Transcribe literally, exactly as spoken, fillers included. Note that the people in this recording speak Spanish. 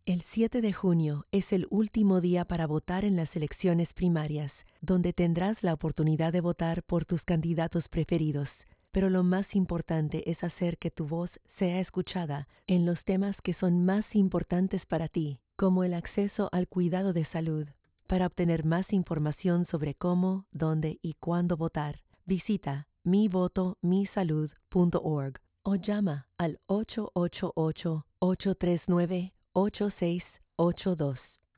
El siete de junio es el último día para votar en las elecciones primarias, donde tendrás la oportunidad de votar por tus candidatos preferidos. Pero lo más importante es hacer que tu voz sea escuchada en los temas que son más importantes para ti, como el acceso al cuidado de salud. Para obtener más información sobre cómo, dónde y cuándo votar, visita mi voto mi salud punto org o llama al ocho ocho ocho, ocho tres nueve, ocho seis ocho dos.